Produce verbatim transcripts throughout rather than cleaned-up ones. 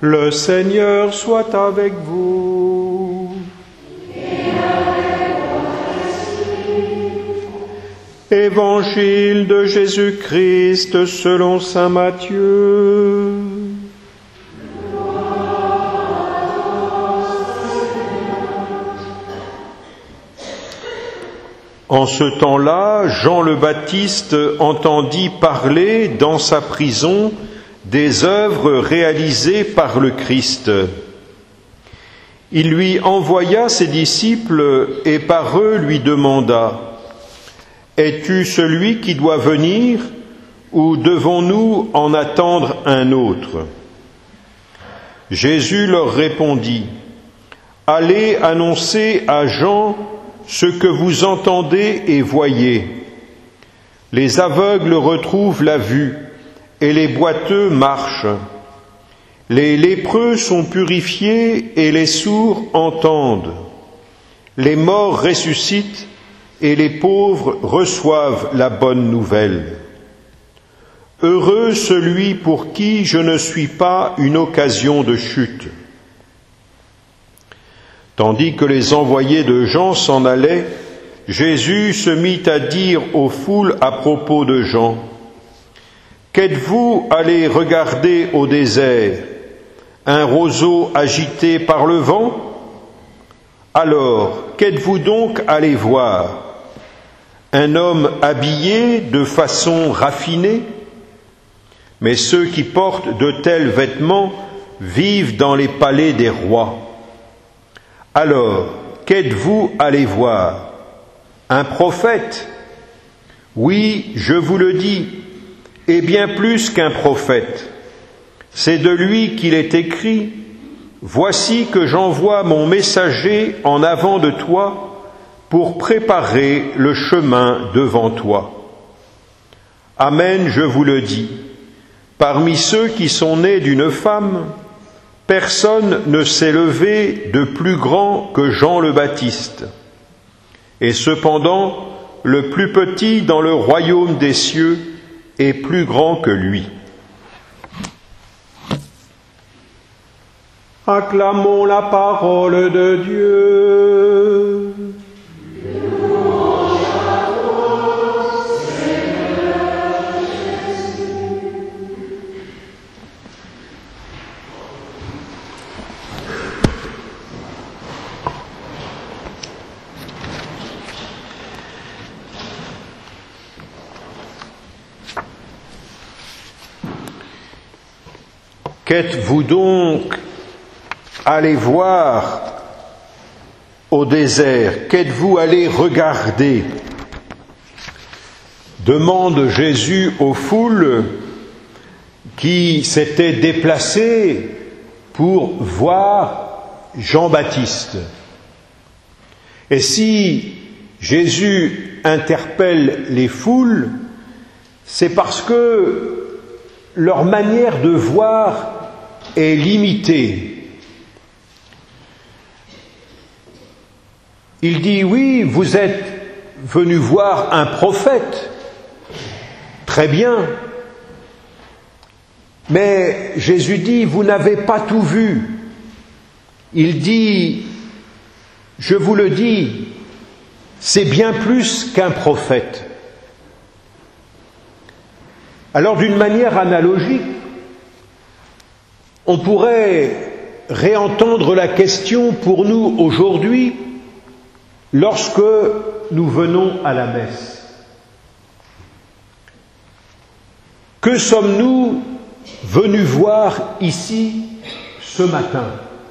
Le Seigneur soit avec vous. Évangile de Jésus-Christ selon saint Matthieu. En ce temps-là, Jean le Baptiste entendit parler dans sa prison des œuvres réalisées par le Christ. Il lui envoya ses disciples et par eux lui demanda : « Es-tu celui qui doit venir ou devons-nous en attendre un autre ?» Jésus leur répondit : « Allez annoncer à Jean ce que vous entendez et voyez. Les aveugles retrouvent la vue et les boiteux marchent. Les lépreux sont purifiés et les sourds entendent. Les morts ressuscitent et les pauvres reçoivent la bonne nouvelle. Heureux celui pour qui je ne suis pas une occasion de chute. » Tandis que les envoyés de Jean s'en allaient, Jésus se mit à dire aux foules à propos de Jean : « Qu'êtes-vous allés regarder au désert? Un roseau agité par le vent? Alors, qu'êtes-vous donc allés voir? Un homme habillé de façon raffinée? Mais ceux qui portent de tels vêtements vivent dans les palais des rois. Alors, qu'êtes-vous allés voir? Un prophète? Oui, je vous le dis, et bien plus qu'un prophète. C'est de lui qu'il est écrit : « Voici que j'envoie mon messager en avant de toi pour préparer le chemin devant toi. » Amen, je vous le dis, parmi ceux qui sont nés d'une femme, personne ne s'est levé de plus grand que Jean le Baptiste. Et cependant, le plus petit dans le royaume des cieux est plus grand que lui. Acclamons la parole de Dieu. Qu'êtes-vous donc allés voir au désert? Qu'êtes-vous allés regarder? Demande Jésus aux foules qui s'étaient déplacées pour voir Jean-Baptiste. Et si Jésus interpelle les foules, c'est parce que leur manière de voir est limitée. Il dit : oui, vous êtes venus voir un prophète, très bien, mais Jésus dit : vous n'avez pas tout vu. Il dit : je vous le dis, c'est bien plus qu'un prophète. Alors, d'une manière analogique, on pourrait réentendre la question pour nous aujourd'hui lorsque nous venons à la messe. Que sommes-nous venus voir ici ce matin?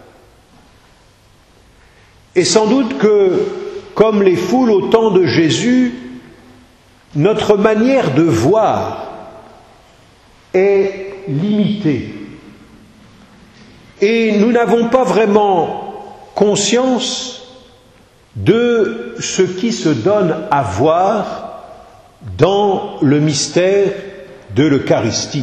Et sans doute que, comme les foules au temps de Jésus, notre manière de voir est limitée. Et nous n'avons pas vraiment conscience de ce qui se donne à voir dans le mystère de l'Eucharistie.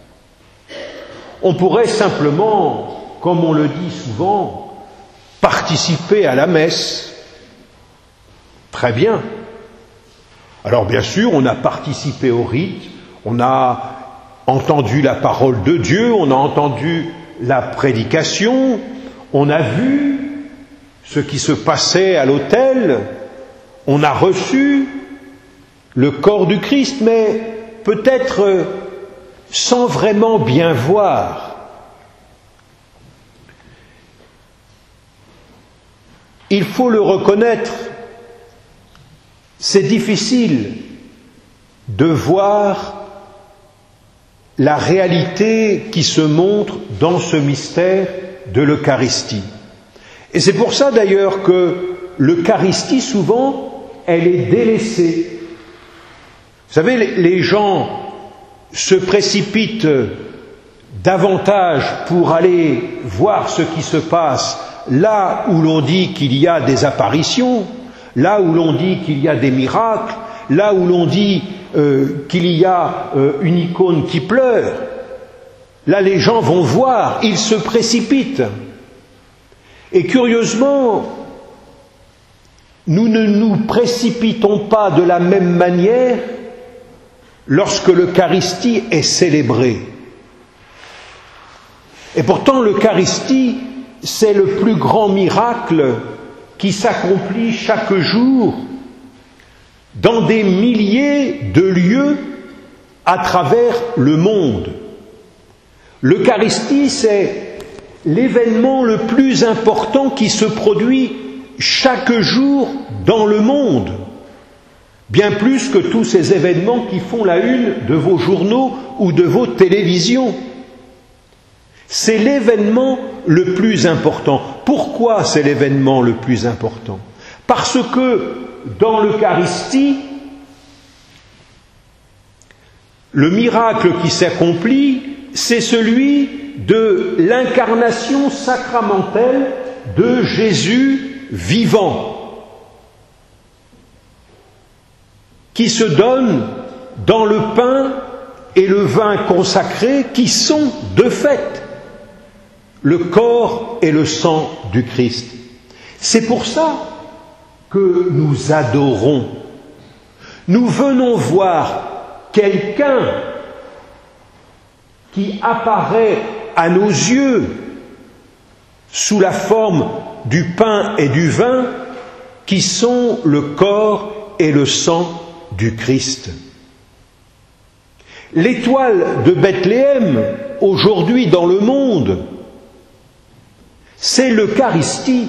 On pourrait simplement, comme on le dit souvent, participer à la messe. Très bien. Alors bien sûr, on a participé au rite, on a entendu la parole de Dieu, on a entendu la prédication, on a vu ce qui se passait à l'autel, on a reçu le corps du Christ, mais peut-être sans vraiment bien voir. Il faut le reconnaître, c'est difficile de voir la réalité qui se montre dans ce mystère de l'Eucharistie. Et c'est pour ça d'ailleurs que l'Eucharistie, souvent, elle est délaissée. Vous savez, les gens se précipitent davantage pour aller voir ce qui se passe là où l'on dit qu'il y a des apparitions, là où l'on dit qu'il y a des miracles, là où l'on dit euh, qu'il y a euh, une icône qui pleure. Là, les gens vont voir, ils se précipitent. Et curieusement, nous ne nous précipitons pas de la même manière lorsque l'Eucharistie est célébrée. Et pourtant, l'Eucharistie, c'est le plus grand miracle qui s'accomplit chaque jour dans des milliers de lieux à travers le monde. L'Eucharistie, c'est l'événement le plus important qui se produit chaque jour dans le monde, bien plus que tous ces événements qui font la une de vos journaux ou de vos télévisions. C'est l'événement le plus important. Pourquoi c'est l'événement le plus important? Parce que dans l'Eucharistie, le miracle qui s'accomplit, c'est celui de l'incarnation sacramentelle de Jésus vivant, qui se donne dans le pain et le vin consacrés, qui sont de fait le corps et le sang du Christ. C'est pour ça que nous adorons. Nous venons voir quelqu'un qui apparaît à nos yeux sous la forme du pain et du vin, qui sont le corps et le sang du Christ. L'étoile de Bethléem, aujourd'hui dans le monde, c'est l'Eucharistie.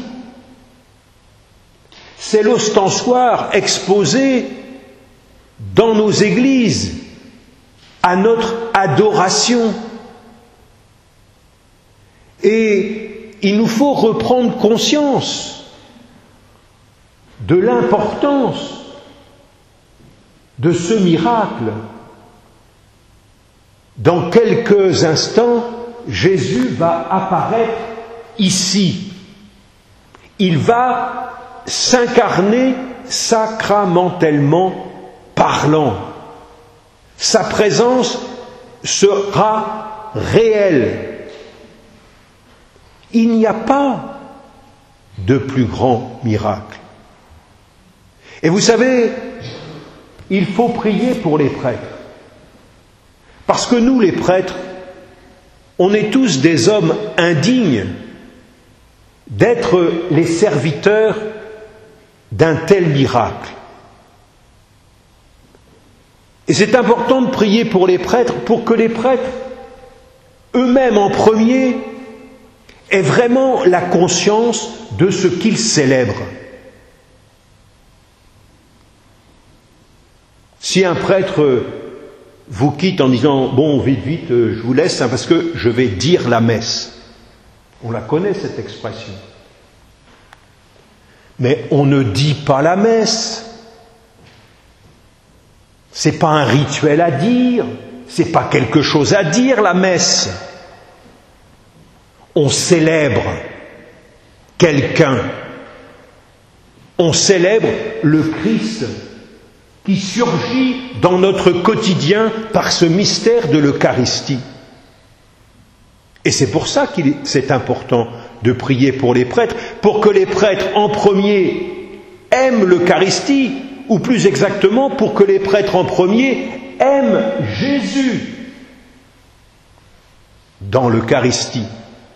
C'est l'ostensoir exposé dans nos églises à notre adoration. Et il nous faut reprendre conscience de l'importance de ce miracle. Dans quelques instants, Jésus va apparaître ici. Il va s'incarner sacramentellement parlant. Sa présence sera réelle. Il n'y a pas de plus grand miracle. Et vous savez, il faut prier pour les prêtres. Parce que nous, les prêtres, on est tous des hommes indignes d'être les serviteurs d'un tel miracle. Et c'est important de prier pour les prêtres, pour que les prêtres, eux-mêmes en premier, aient vraiment la conscience de ce qu'ils célèbrent. Si un prêtre vous quitte en disant « Bon, vite, vite, je vous laisse, hein, parce que je vais dire la messe », on la connaît cette expression. Mais on ne dit pas la messe. C'est pas un rituel à dire, c'est pas quelque chose à dire la messe. On célèbre quelqu'un. On célèbre le Christ qui surgit dans notre quotidien par ce mystère de l'Eucharistie. Et c'est pour ça qu'il est, c'est important de prier pour les prêtres, pour que les prêtres en premier aiment l'Eucharistie, ou plus exactement pour que les prêtres en premier aiment Jésus dans l'Eucharistie.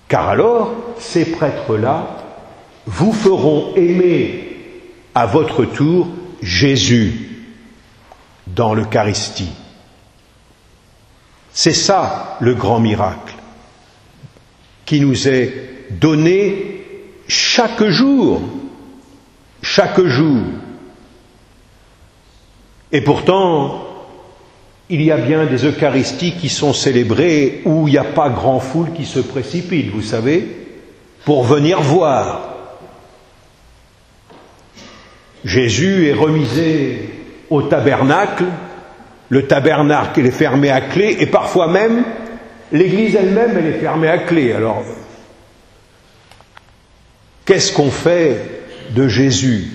Car alors, ces prêtres-là vous feront aimer à votre tour Jésus dans l'Eucharistie. C'est ça le grand miracle qui nous est donné chaque jour, chaque jour. Et pourtant, il y a bien des Eucharisties qui sont célébrées où il n'y a pas grand foule qui se précipite, vous savez, pour venir voir. Jésus est remisé au tabernacle, le tabernacle est fermé à clé, et parfois même, l'église elle-même, elle est fermée à clé. Alors, qu'est-ce qu'on fait de Jésus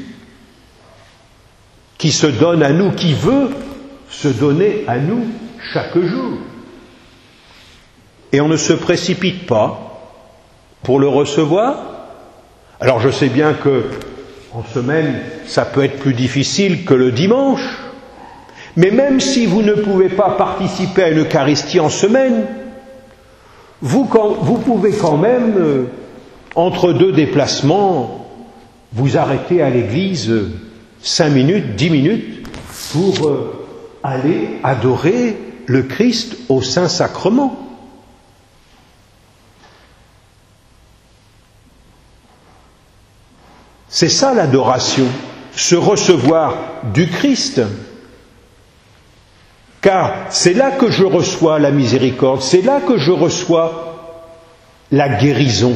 qui se donne à nous, qui veut se donner à nous chaque jour? Et on ne se précipite pas pour le recevoir. Alors je sais bien que en semaine, ça peut être plus difficile que le dimanche, mais même si vous ne pouvez pas participer à une Eucharistie en semaine, vous, quand, vous pouvez quand même, euh, entre deux déplacements, vous arrêter à l'église euh, cinq minutes, dix minutes, pour euh, aller adorer le Christ au Saint-Sacrement. C'est ça l'adoration, se recevoir du Christ. Car c'est là que je reçois la miséricorde, c'est là que je reçois la guérison.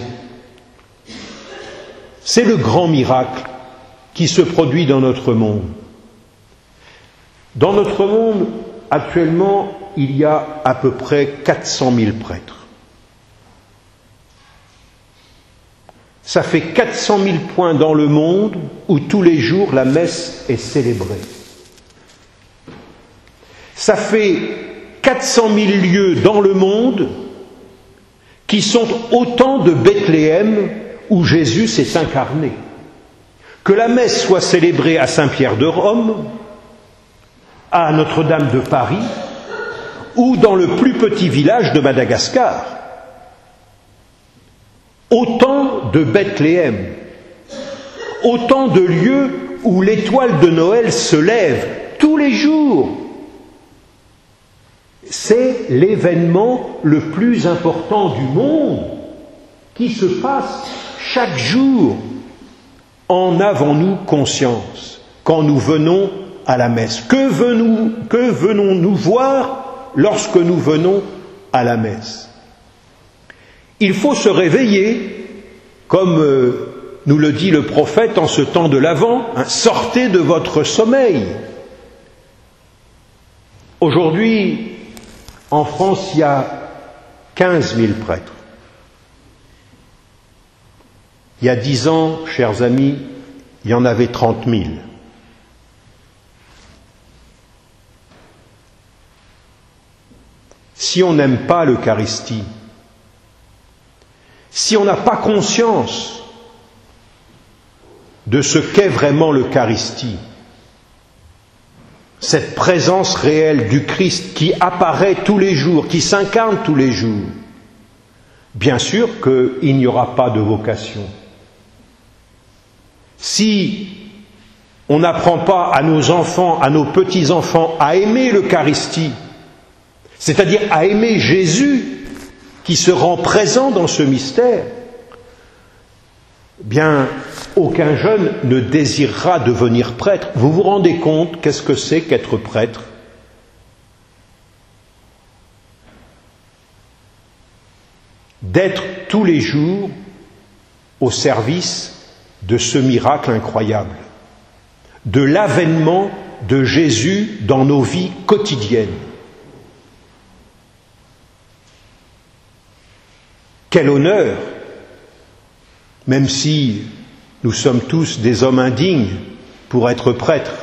C'est le grand miracle qui se produit dans notre monde. Dans notre monde, actuellement, il y a à peu près quatre cent mille prêtres. Ça fait quatre cent mille points dans le monde où tous les jours la messe est célébrée. Ça fait quatre cent mille lieux dans le monde qui sont autant de Bethléem où Jésus s'est incarné. Que la messe soit célébrée à Saint-Pierre de Rome, à Notre-Dame de Paris ou dans le plus petit village de Madagascar. Autant de Bethléem, autant de lieux où l'étoile de Noël se lève tous les jours. C'est l'événement le plus important du monde qui se passe chaque jour. En avons-nous conscience quand nous venons à la messe? Que venons, que venons-nous voir lorsque nous venons à la messe? Il faut se réveiller, comme euh, nous le dit le prophète en ce temps de l'Avent, hein, sortez de votre sommeil. Aujourd'hui, en France, il y a quinze mille prêtres. Il y a dix ans, chers amis, il y en avait trente mille. Si on n'aime pas l'Eucharistie, si on n'a pas conscience de ce qu'est vraiment l'Eucharistie, cette présence réelle du Christ qui apparaît tous les jours, qui s'incarne tous les jours, bien sûr qu'il n'y aura pas de vocation. Si on n'apprend pas à nos enfants, à nos petits-enfants à aimer l'Eucharistie, c'est-à-dire à aimer Jésus, qui se rend présent dans ce mystère, bien, aucun jeune ne désirera devenir prêtre. Vous vous rendez compte qu'est-ce que c'est qu'être prêtre? D'être tous les jours au service de ce miracle incroyable, de l'avènement de Jésus dans nos vies quotidiennes. Quel honneur, même si nous sommes tous des hommes indignes pour être prêtres.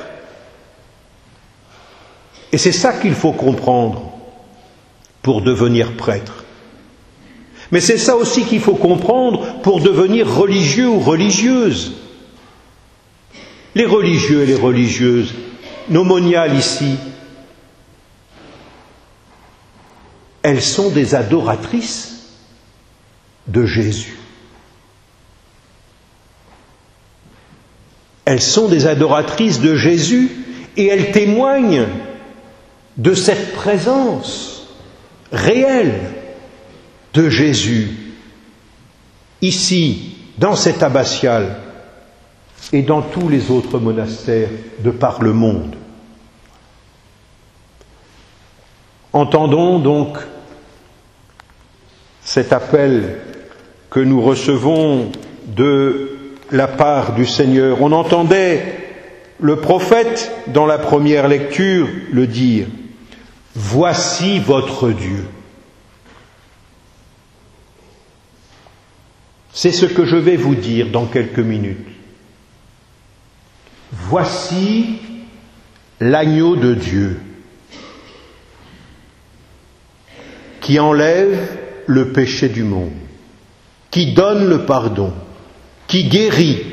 Et c'est ça qu'il faut comprendre pour devenir prêtre. Mais c'est ça aussi qu'il faut comprendre pour devenir religieux ou religieuse. Les religieux et les religieuses, nos moniales ici, elles sont des adoratrices. de Jésus. Elles sont des adoratrices de Jésus et elles témoignent de cette présence réelle de Jésus, ici, dans cette abbatiale et dans tous les autres monastères de par le monde. Entendons donc cet appel que nous recevons de la part du Seigneur. On entendait le prophète, dans la première lecture, le dire « Voici votre Dieu ». C'est ce que je vais vous dire dans quelques minutes. Voici l'agneau de Dieu qui enlève le péché du monde, qui donne le pardon, qui guérit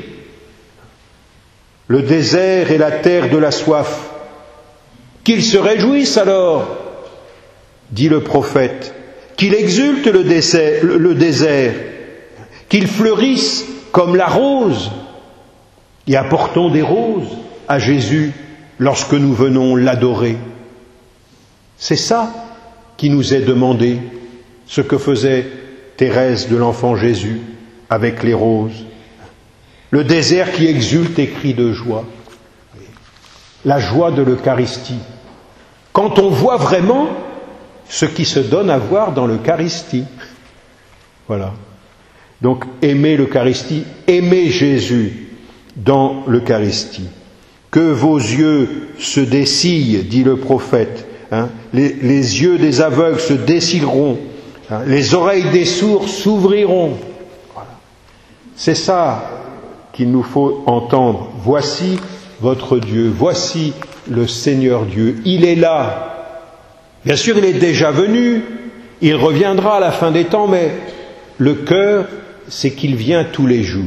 le désert et la terre de la soif. Qu'il se réjouisse alors, dit le prophète, qu'il exulte le désert, le désert, qu'il fleurisse comme la rose, et apportons des roses à Jésus lorsque nous venons l'adorer. C'est ça qui nous est demandé, ce que faisait Thérèse de l'Enfant Jésus avec les roses. Le désert qui exulte et crie de joie. La joie de l'Eucharistie. Quand on voit vraiment ce qui se donne à voir dans l'Eucharistie. Voilà. Donc, aimez l'Eucharistie, aimez Jésus dans l'Eucharistie. Que vos yeux se dessillent, dit le prophète. Hein, les, les yeux des aveugles se dessilleront. Hein, les oreilles des sourds s'ouvriront. Voilà. C'est ça qu'il nous faut entendre. Voici votre Dieu, voici le Seigneur Dieu. Il est là. Bien sûr, il est déjà venu, il reviendra à la fin des temps, mais le cœur, c'est qu'il vient tous les jours.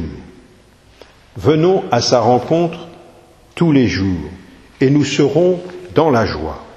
Venons à sa rencontre tous les jours, et nous serons dans la joie.